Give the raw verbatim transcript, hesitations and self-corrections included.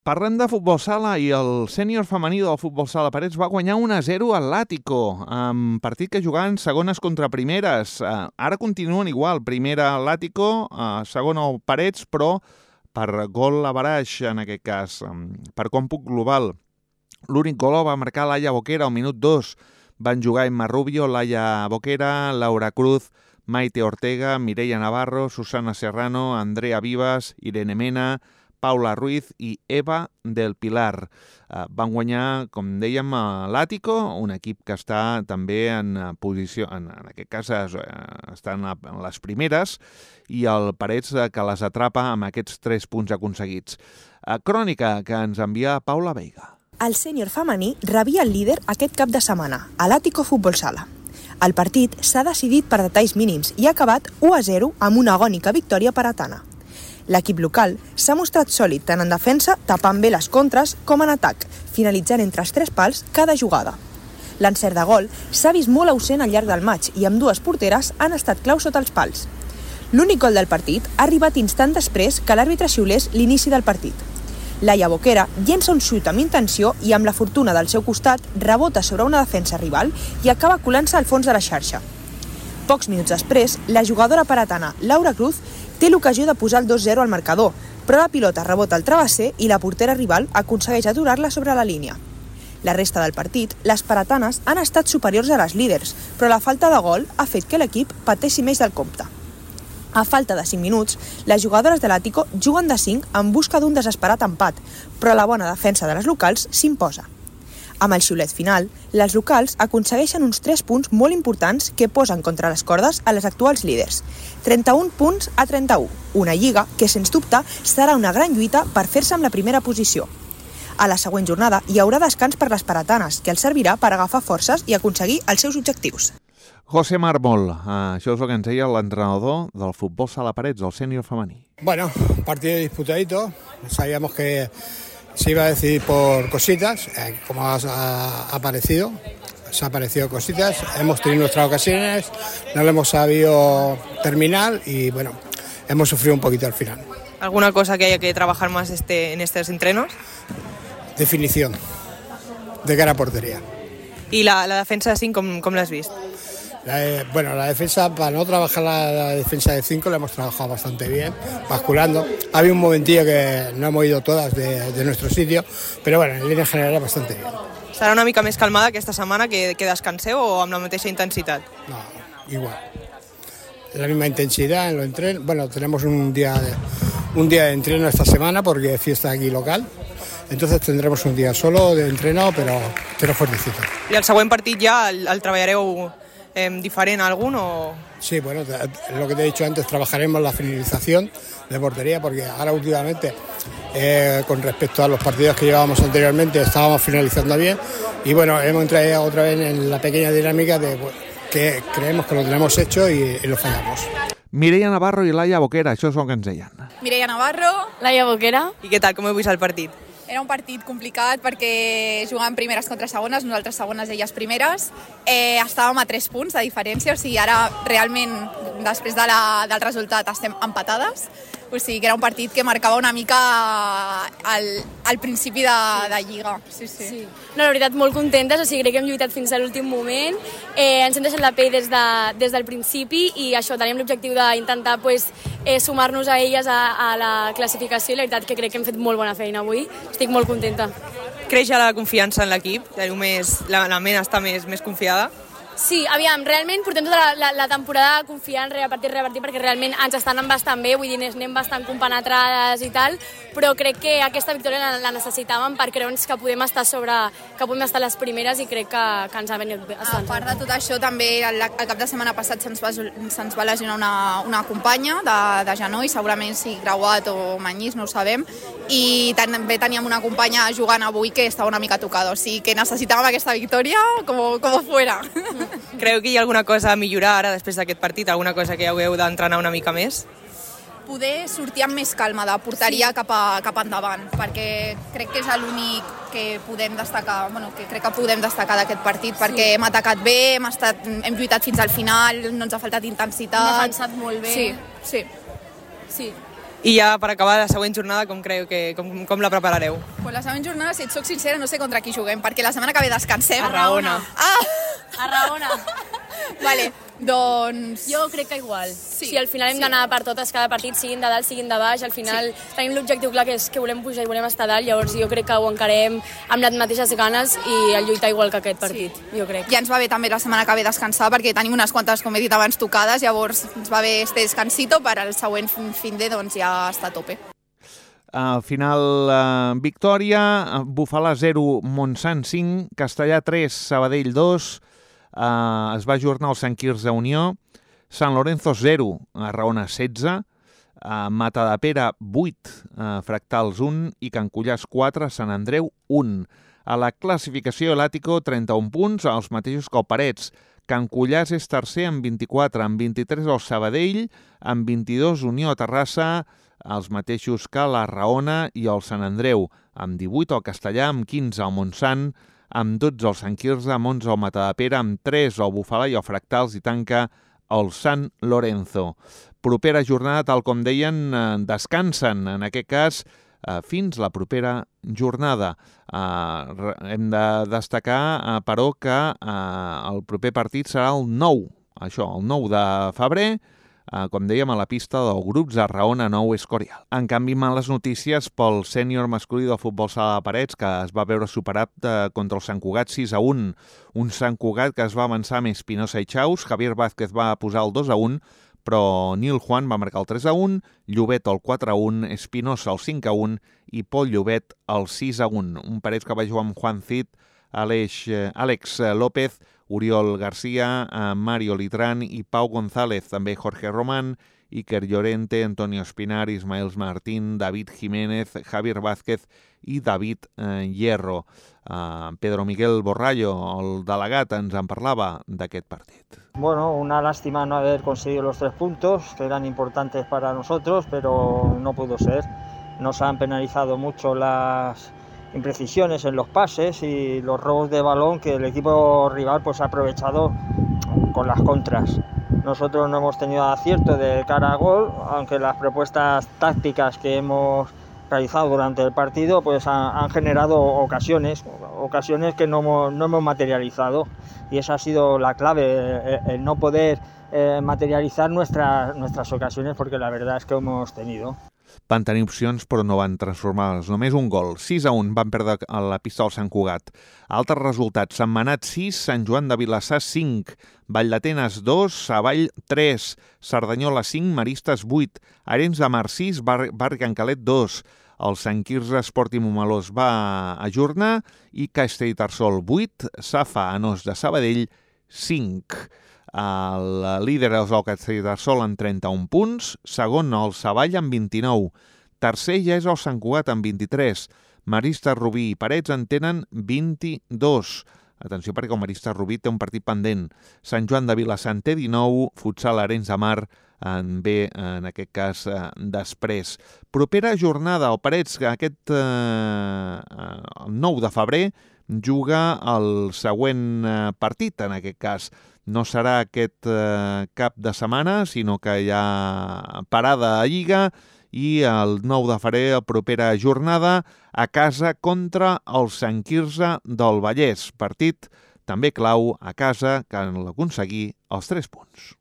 Parlem de futbol sala i el sènior femení del futbol sala Parets va guanyar un a zero al Lático, en partit que jugaven segones contra primeres. Ara continuen igual, primera al Lático, segona al Parets, però per gol a baraix, en aquest cas, per còmput global. L'únic gol el va marcar Laia Boquera al minut dos. Van jugar Emma Rubio, Laia Boquera, Laura Cruz, Maite Ortega, Mireia Navarro, Susana Serrano, Andrea Vivas, Irene Mena, Paula Ruiz i Eva del Pilar. Uh, van guanyar, com dèiem, a l'Àtico, un equip que està també en posició, en, en aquest cas uh, està en, la, en les primeres, i el Parets uh, que les atrapa amb aquests tres punts aconseguits. Uh, crònica que ens envia Paula Veiga. El sènior femení rebia el líder aquest cap de setmana, a l'Àtico Futbol Sala. El partit s'ha decidit per detalls mínims i ha acabat u a zero amb una agònica victòria paratana. L'equip local s'ha mostrat sòlid tant en defensa, tapant bé les contres, com en atac, finalitzant entre els tres pals cada jugada. L'encert de gol s'ha vist molt ausent al llarg del maig i amb dues porteres han estat claus sota els pals. L'únic gol del partit ha arribat instant després que l'àrbitre xiulés l'inici del partit. Laia Boquera llença un xut amb intenció i amb la fortuna del seu costat rebota sobre una defensa rival i acaba colant-se al fons de la xarxa. Pocs minuts després, la jugadora paratana Laura Cruz té l'ocasió de posar el dos zero al marcador, però la pilota rebota al travesser i la portera rival aconsegueix aturar-la sobre la línia. La resta del partit, les paratanes han estat superiors a les líders, però la falta de gol ha fet que l'equip pateixi més del compte. A falta de cinc minuts, les jugadores de l'Àtico juguen de cinc en busca d'un desesperat empat, però la bona defensa de les locals s'imposa. Amb el xiulet final, les locals aconsegueixen uns tres punts molt importants que posen contra les cordes a les actuals líders. trenta-un punts a trenta-u, una lliga que, sens dubte, serà una gran lluita per fer-se amb la primera posició. A la següent jornada hi haurà descans per les paratanes, que els servirà per agafar forces i aconseguir els seus objectius. José Mármol, això és el que ens deia l'entrenador del futbol sala Parets, del sènior femení. Bueno, partido disputadito, sabíamos que se iba a decidir por cositas, eh, como ha, ha aparecido, se ha aparecido cositas, hemos tenido nuestras ocasiones, no lo hemos sabido terminar y bueno, hemos sufrido un poquito al final. ¿Alguna cosa que haya que trabajar más este, en estos entrenos? Definición, de cara a portería. ¿Y la, la defensa de cinc, com, com l'has vist? La, bueno, la defensa, para no trabajar la, la defensa de cinco, la hemos trabajado bastante bien, basculando. Había un momentillo que no hemos ido todas de, de nuestro sitio, pero bueno, en línea general bastante bien. ¿Serà una mica més calmada aquesta setmana que, que descanseu o amb la mateixa intensitat? No, igual. La misma intensidad en los entrenos. Bueno, tenemos un día de, un día de entreno esta semana porque es fiesta aquí local. Entonces tendremos un día solo de entreno, pero, pero fuertecito. I el següent partit ja el, el treballareu eh, diferent a algun o...? Sí, bueno, lo que te he dicho antes, trabajaremos la finalización de portería porque ahora últimamente, eh, con respecto a los partidos que llevábamos anteriormente, estábamos finalizando bien y bueno, hemos entrado otra vez en la pequeña dinámica de bueno, que creemos que lo tenemos hecho y, y lo fallamos. Mireia Navarro i Laia Boquera, això és el que ens deien. Mireia Navarro, Laia Boquera. I què tal, com heu vist el partit? Era un partit complicat perquè jugàvem primeres contra segones, nosaltres segones, elles primeres. Eh, estàvem a tres punts de diferència, o sigui, ara realment, després de la, del resultat, estem empatades. O sigui, que era un partit que marcava una mica al, al principi de, de Lliga. Sí, sí. Sí. No, la veritat, molt contentes, o sigui, crec que hem lluitat fins a l'últim moment. Eh, ens hem deixat la pell des, de, des del principi i això, teníem l'objectiu d'intentar pues, eh, sumar-nos a elles a, a la classificació i la veritat que crec que hem fet molt bona feina avui. Estic molt contenta. Creix ja la confiança en l'equip? La, la ment està més, més confiada? Sí, aviam, realment portem tota la, la, la temporada confiant repartit, repartit, perquè realment ens estan anant bastant bé, vull dir, anem bastant compenetrades i tal, però crec que aquesta victòria la, la necessitàvem per creure'ns que podem estar sobre, que podem estar les primeres i crec que, que ens ha venit bé. A part de tot això, també el, el cap de setmana passat se'ns va, se'ns va lesionar una, una companya de, de genoll, segurament si Grauat o Manyís, no ho sabem, i també teníem una companya jugant avui que estava una mica tocada, o sigui que necessitàvem aquesta victòria com, com fuera. Creu que hi ha alguna cosa a millorar ara després d'aquest partit? Alguna cosa que hagueu d'entrenar una mica més? Poder sortir amb més calma de porteria sí. cap, a, cap endavant, perquè crec que és l'únic que podem destacar, bueno, que crec que podem destacar d'aquest partit, sí. perquè hem atacat bé, hem, estat, hem lluitat fins al final, no ens ha faltat intensitat. Hem defensat molt bé. Sí, sí. Sí. I ja per acabar la següent jornada, com creu que com, com la preparareu? Pues la següent jornada, si et soc sincera, no sé contra qui juguem, perquè la setmana que ve descansem. A Raona. Ah! A Raona. Vale, doncs... Jo crec que igual. Sí, Si al final hem sí. d'anar per totes, cada partit, siguin de dalt, siguin de baix, al final tenim l'objectiu clar que és que volem pujar i volem estar dalt, llavors jo crec que ho encarem amb les mateixes ganes i el lluitar igual que aquest partit, jo crec. Ja ens va bé també la setmana que ve descansar perquè tenim unes quantes, com he dit abans, tocades, llavors ens va bé este descansito per al següent fin de doncs ja està a tope. Al final, eh, victòria, Bufalà zero, Montsant cinc, Castellà tres, Sabadell dos, eh, es va ajornar el Sant Quirze Unió, Sant Lorenzo zero, a Raona setze, eh, Matadepera vuit, eh, Fractals un i Can Cullàs quatre, Sant Andreu un. A la classificació, l'Àtico trenta-un punts, els mateixos que el Parets. Can Cullàs és tercer amb vint-i-quatre, amb vint-i-tres el Sabadell, amb vint-i-dos Unió Terrassa, els mateixos que la Raona i el Sant Andreu, amb divuit el Castellà, amb quinze el Montsant, amb dotze el Sant Quirze, amb onze el Matadepera, amb tres el Bufalà i el Fractals i tanca el Sant Lorenzo. Propera jornada, tal com deien, descansen, en aquest cas, fins la propera jornada. Eh, hem de destacar, eh, però, que eh, el proper partit serà el nou, això, el nou de febrer, eh, com dèiem, a la pista del Grups a Raona nou Escorial. En canvi, males notícies pel sènior masculí del futbol sala de Parets, que es va veure superat eh, contra el Sant Cugat sis a un. Un Sant Cugat que es va avançar amb Espinosa i Chaus, Javier Vázquez va posar el dos a un, però Nil Juan va marcar el tres a un, Llobet el quatre a un, Espinosa el cinc a un i Pol Llobet el sis a un. Un Parets que va jugar amb Juan Cid, Aleix, Àlex López, Oriol García, Mario Litrán i Pau González, també Jorge Román, Iker Llorente, Antonio Espinar, Ismael Martín, David Jiménez, Javier Vázquez i David eh, Hierro. Uh, Pedro Miguel Borrallo, el delegat, ens en parlava d'aquest partit. Bueno, una lástima no haber conseguido los tres puntos, que eran importantes para nosotros, pero no pudo ser. Nos han penalizado mucho las imprecisiones en los pases y los robos de balón que el equipo rival pues ha aprovechado con las contras. Nosotros no hemos tenido acierto de cara a gol, aunque las propuestas tácticas que hemos realizado durante el partido pues han, han generado ocasiones, ocasiones que no hemos, no hemos materializado, y esa ha sido la clave, el, el no poder eh, materializar nuestra, nuestras ocasiones, porque la verdad es que hemos tenido. Van tenir opcions però no van transformar-les. Només un gol. sis a un van perdre a la pista del Sant Cugat. Altres resultats. Sentmenat sis, Sant Joan de Vilassar cinc, Vall d'Atenes dos, Savall tres, Cerdanyola cinc, Maristes vuit, Arenys de Mar sis, Bar Barri Can Calet dos, el Sant Quirze Esport i Montmeló va ajornar i Castellterçol vuit, Safa Anós de Sabadell cinc. El líder és el Castellterçol amb trenta-un punts, segon el Savall amb vint-i-nou, tercer ja és el Sant Cugat amb vint-i-tres, Maristes, Rubí i Parets en tenen vint-i-dos. Atenció perquè el Maristes Rubí té un partit pendent. Sant Joan de Vilassar en té dinou, Futsal Arenys de Mar en ve, en aquest cas, eh, després. Propera jornada, el Parets, que aquest eh, el nou de febrer juga el següent eh, partit, en aquest cas. No serà aquest eh, cap de setmana, sinó que hi ha parada a Lliga i el nou de febrer, la propera jornada, a casa contra el Sant Quirze del Vallès. Partit també clau a casa, que han d'aconseguir els tres punts.